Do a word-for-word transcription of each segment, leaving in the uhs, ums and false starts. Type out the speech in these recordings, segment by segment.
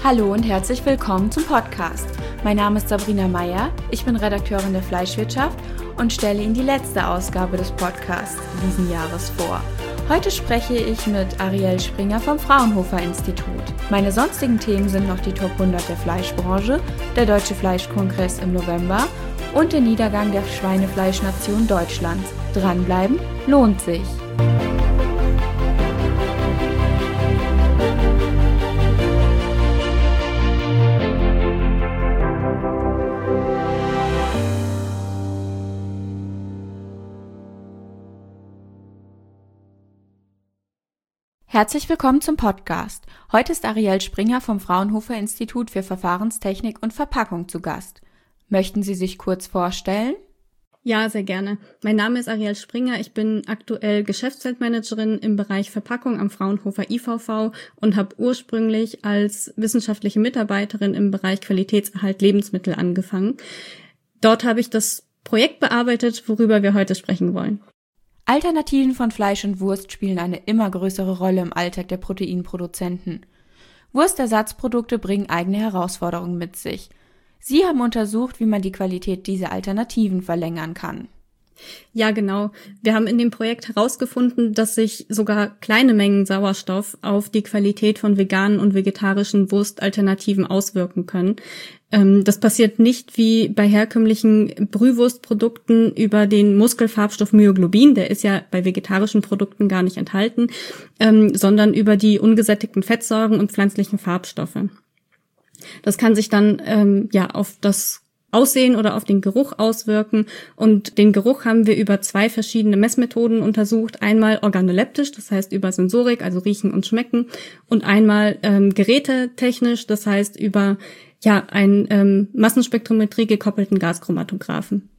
Hallo und herzlich willkommen zum Podcast. Mein Name ist Sabrina Meyer, ich bin Redakteurin der Fleischwirtschaft und stelle Ihnen die letzte Ausgabe des Podcasts diesen Jahres vor. Heute spreche ich mit Arielle Springer vom Fraunhofer Institut. Meine sonstigen Themen sind noch die Top hundert der Fleischbranche, der Deutsche Fleischkongress im November und der Niedergang der Schweinefleischnation Deutschlands. Dranbleiben lohnt sich. Herzlich willkommen zum Podcast. Heute ist Arielle Springer vom Fraunhofer Institut für Verfahrenstechnik und Verpackung zu Gast. Möchten Sie sich kurz vorstellen? Ja, sehr gerne. Mein Name ist Arielle Springer. Ich bin aktuell Geschäftsfeldmanagerin im Bereich Verpackung am Fraunhofer I V V und habe ursprünglich als wissenschaftliche Mitarbeiterin im Bereich Qualitätserhalt Lebensmittel angefangen. Dort habe ich das Projekt bearbeitet, worüber wir heute sprechen wollen. Alternativen von Fleisch und Wurst spielen eine immer größere Rolle im Alltag der Proteinproduzenten. Wurstersatzprodukte bringen eigene Herausforderungen mit sich. Sie haben untersucht, wie man die Qualität dieser Alternativen verlängern kann. Ja, genau. Wir haben in dem Projekt herausgefunden, dass sich sogar kleine Mengen Sauerstoff auf die Qualität von veganen und vegetarischen Wurstalternativen auswirken können. Ähm, das passiert nicht wie bei herkömmlichen Brühwurstprodukten über den Muskelfarbstoff Myoglobin, der ist ja bei vegetarischen Produkten gar nicht enthalten, ähm, sondern über die ungesättigten Fettsäuren und pflanzlichen Farbstoffe. Das kann sich dann ähm, ja auf das Aussehen oder auf den Geruch auswirken. Und den Geruch haben wir über zwei verschiedene Messmethoden untersucht. Einmal organoleptisch, das heißt über Sensorik, also riechen und schmecken. Und einmal ähm, gerätetechnisch, das heißt über ja einen ähm, Massenspektrometrie gekoppelten Gaschromatographen.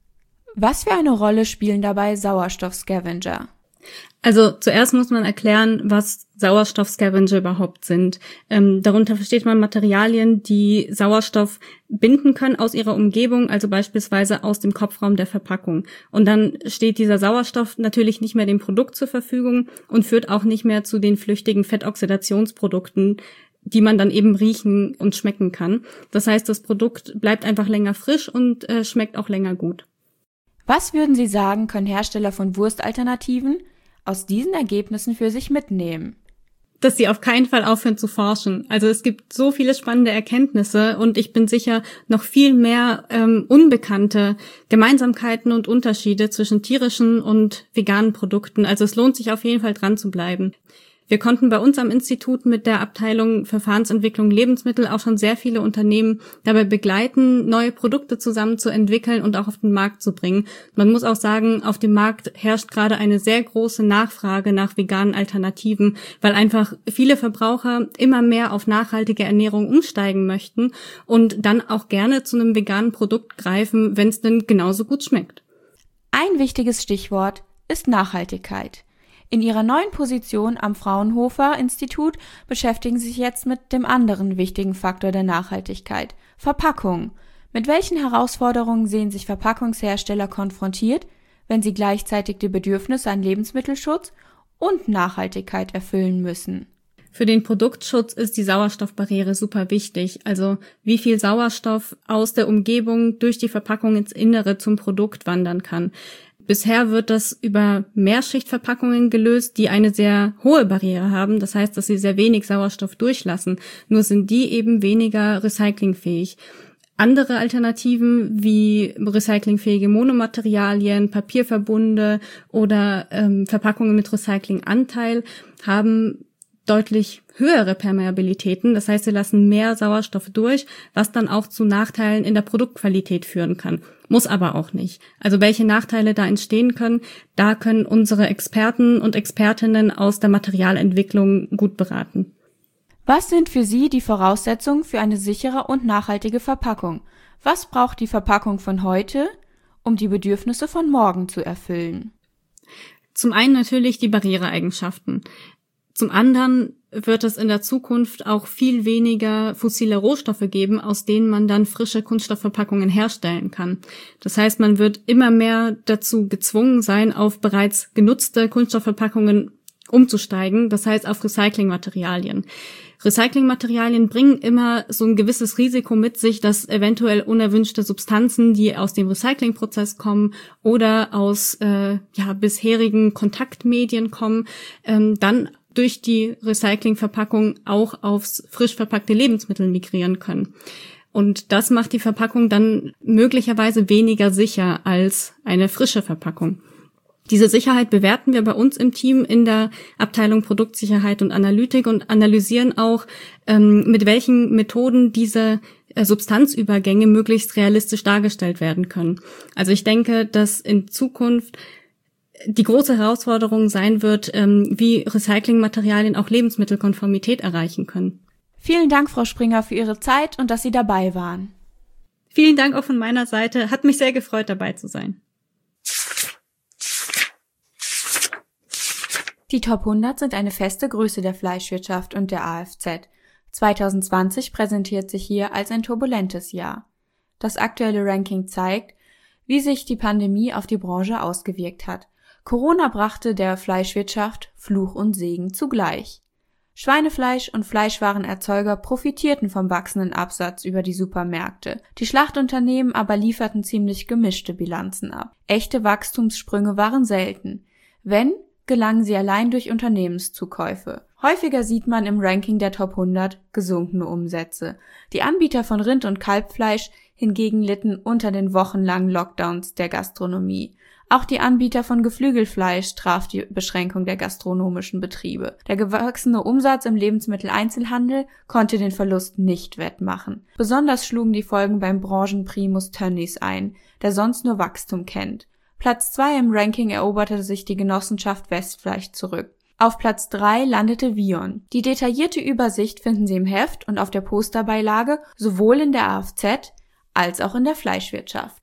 Was für eine Rolle spielen dabei Sauerstoffscavenger? Also zuerst muss man erklären, was Sauerstoffscavenger überhaupt sind. Ähm, darunter versteht man Materialien, die Sauerstoff binden können aus ihrer Umgebung, also beispielsweise aus dem Kopfraum der Verpackung. Und dann steht dieser Sauerstoff natürlich nicht mehr dem Produkt zur Verfügung und führt auch nicht mehr zu den flüchtigen Fettoxidationsprodukten, die man dann eben riechen und schmecken kann. Das heißt, das Produkt bleibt einfach länger frisch und äh, schmeckt auch länger gut. Was würden Sie sagen, können Hersteller von Wurstalternativen aus diesen Ergebnissen für sich mitnehmen? Dass sie auf keinen Fall aufhören zu forschen. Also es gibt so viele spannende Erkenntnisse und ich bin sicher noch viel mehr ähm, unbekannte Gemeinsamkeiten und Unterschiede zwischen tierischen und veganen Produkten. Also es lohnt sich auf jeden Fall dran zu bleiben. Wir konnten bei uns am Institut mit der Abteilung Verfahrensentwicklung Lebensmittel auch schon sehr viele Unternehmen dabei begleiten, neue Produkte zusammen zu entwickeln und auch auf den Markt zu bringen. Man muss auch sagen, auf dem Markt herrscht gerade eine sehr große Nachfrage nach veganen Alternativen, weil einfach viele Verbraucher immer mehr auf nachhaltige Ernährung umsteigen möchten und dann auch gerne zu einem veganen Produkt greifen, wenn es denn genauso gut schmeckt. Ein wichtiges Stichwort ist Nachhaltigkeit. In Ihrer neuen Position am Fraunhofer Institut beschäftigen Sie sich jetzt mit dem anderen wichtigen Faktor der Nachhaltigkeit, Verpackung. Mit welchen Herausforderungen sehen sich Verpackungshersteller konfrontiert, wenn sie gleichzeitig die Bedürfnisse an Lebensmittelschutz und Nachhaltigkeit erfüllen müssen? Für den Produktschutz ist die Sauerstoffbarriere super wichtig. Also wie viel Sauerstoff aus der Umgebung durch die Verpackung ins Innere zum Produkt wandern kann. Bisher wird das über Mehrschichtverpackungen gelöst, die eine sehr hohe Barriere haben. Das heißt, dass sie sehr wenig Sauerstoff durchlassen. Nur sind die eben weniger recyclingfähig. Andere Alternativen wie recyclingfähige Monomaterialien, Papierverbunde oder ähm, Verpackungen mit Recyclinganteil haben deutlich höhere Permeabilitäten. Das heißt, sie lassen mehr Sauerstoff durch, was dann auch zu Nachteilen in der Produktqualität führen kann. Muss aber auch nicht. Also welche Nachteile da entstehen können, da können unsere Experten und Expertinnen aus der Materialentwicklung gut beraten. Was sind für Sie die Voraussetzungen für eine sichere und nachhaltige Verpackung? Was braucht die Verpackung von heute, um die Bedürfnisse von morgen zu erfüllen? Zum einen natürlich die Barriereeigenschaften. Zum anderen wird es in der Zukunft auch viel weniger fossile Rohstoffe geben, aus denen man dann frische Kunststoffverpackungen herstellen kann. Das heißt, man wird immer mehr dazu gezwungen sein, auf bereits genutzte Kunststoffverpackungen umzusteigen, das heißt auf Recyclingmaterialien. Recyclingmaterialien bringen immer so ein gewisses Risiko mit sich, dass eventuell unerwünschte Substanzen, die aus dem Recyclingprozess kommen oder aus äh, ja bisherigen Kontaktmedien kommen, ähm, dann durch die Recyclingverpackung auch aufs frisch verpackte Lebensmittel migrieren können. Und das macht die Verpackung dann möglicherweise weniger sicher als eine frische Verpackung. Diese Sicherheit bewerten wir bei uns im Team in der Abteilung Produktsicherheit und Analytik und analysieren auch, ähm, mit welchen Methoden diese äh, Substanzübergänge möglichst realistisch dargestellt werden können. Also ich denke, dass in Zukunft die große Herausforderung sein wird, ähm, wie Recyclingmaterialien auch Lebensmittelkonformität erreichen können. Vielen Dank, Frau Springer, für Ihre Zeit und dass Sie dabei waren. Vielen Dank auch von meiner Seite. Hat mich sehr gefreut, dabei zu sein. Die Top hundert sind eine feste Größe der Fleischwirtschaft und der A F Z. zwanzig zwanzig präsentiert sich hier als ein turbulentes Jahr. Das aktuelle Ranking zeigt, wie sich die Pandemie auf die Branche ausgewirkt hat. Corona brachte der Fleischwirtschaft Fluch und Segen zugleich. Schweinefleisch- und Fleischwarenerzeuger profitierten vom wachsenden Absatz über die Supermärkte. Die Schlachtunternehmen aber lieferten ziemlich gemischte Bilanzen ab. Echte Wachstumssprünge waren selten. Wenn, gelangen sie allein durch Unternehmenszukäufe. Häufiger sieht man im Ranking der Top hundert gesunkene Umsätze. Die Anbieter von Rind- und Kalbfleisch hingegen litten unter den wochenlangen Lockdowns der Gastronomie. Auch die Anbieter von Geflügelfleisch traf die Beschränkung der gastronomischen Betriebe. Der gewachsene Umsatz im Lebensmitteleinzelhandel konnte den Verlust nicht wettmachen. Besonders schlugen die Folgen beim Branchenprimus Tönnies ein, der sonst nur Wachstum kennt. Platz zwei im Ranking eroberte sich die Genossenschaft Westfleisch zurück. Auf Platz drei landete Vion. Die detaillierte Übersicht finden Sie im Heft und auf der Posterbeilage sowohl in der A F Z als auch in der Fleischwirtschaft.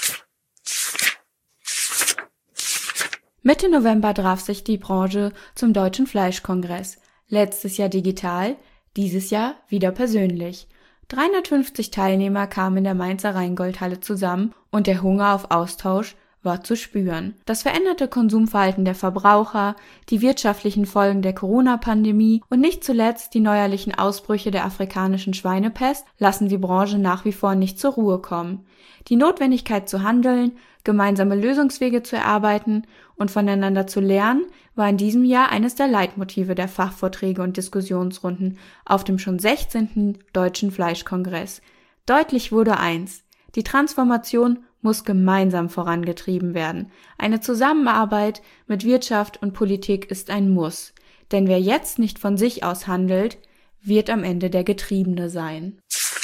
Mitte November traf sich die Branche zum Deutschen Fleischkongress. Letztes Jahr digital, dieses Jahr wieder persönlich. dreihundertfünfzig Teilnehmer kamen in der Mainzer Rheingoldhalle zusammen und der Hunger auf Austausch war zu spüren. Das veränderte Konsumverhalten der Verbraucher, die wirtschaftlichen Folgen der Corona-Pandemie und nicht zuletzt die neuerlichen Ausbrüche der afrikanischen Schweinepest lassen die Branche nach wie vor nicht zur Ruhe kommen. Die Notwendigkeit zu handeln, gemeinsame Lösungswege zu erarbeiten und voneinander zu lernen, war in diesem Jahr eines der Leitmotive der Fachvorträge und Diskussionsrunden auf dem schon sechzehnten Deutschen Fleischkongress. Deutlich wurde eins: Die Transformation muss gemeinsam vorangetrieben werden. Eine Zusammenarbeit mit Wirtschaft und Politik ist ein Muss. Denn wer jetzt nicht von sich aus handelt, wird am Ende der Getriebene sein.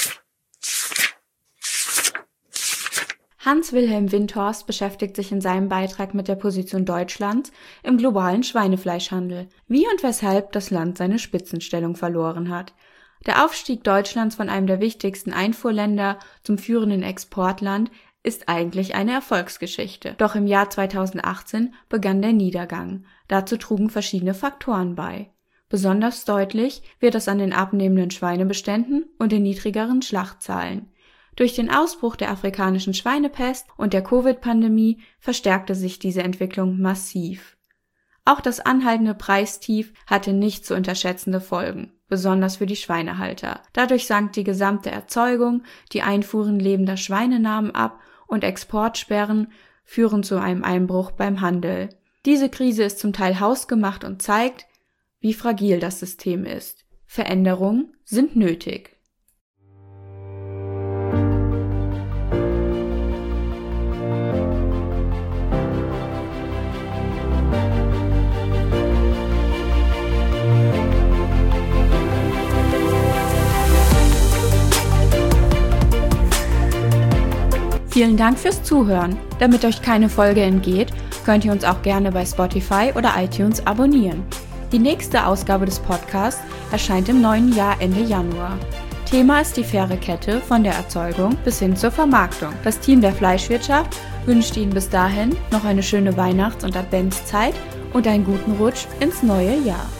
Hans-Wilhelm Windhorst beschäftigt sich in seinem Beitrag mit der Position Deutschlands im globalen Schweinefleischhandel, wie und weshalb das Land seine Spitzenstellung verloren hat. Der Aufstieg Deutschlands von einem der wichtigsten Einfuhrländer zum führenden Exportland ist eigentlich eine Erfolgsgeschichte. Doch im Jahr zweitausendachtzehn begann der Niedergang. Dazu trugen verschiedene Faktoren bei. Besonders deutlich wird das an den abnehmenden Schweinebeständen und den niedrigeren Schlachtzahlen. Durch den Ausbruch der afrikanischen Schweinepest und der Covid-Pandemie verstärkte sich diese Entwicklung massiv. Auch das anhaltende Preistief hatte nicht zu unterschätzende Folgen, besonders für die Schweinehalter. Dadurch sank die gesamte Erzeugung, die Einfuhren lebender Schweine nahmen ab und Exportsperren führen zu einem Einbruch beim Handel. Diese Krise ist zum Teil hausgemacht und zeigt, wie fragil das System ist. Veränderungen sind nötig. Vielen Dank fürs Zuhören. Damit euch keine Folge entgeht, könnt ihr uns auch gerne bei Spotify oder iTunes abonnieren. Die nächste Ausgabe des Podcasts erscheint im neuen Jahr Ende Januar. Thema ist die faire Kette von der Erzeugung bis hin zur Vermarktung. Das Team der Fleischwirtschaft wünscht Ihnen bis dahin noch eine schöne Weihnachts- und Adventszeit und einen guten Rutsch ins neue Jahr.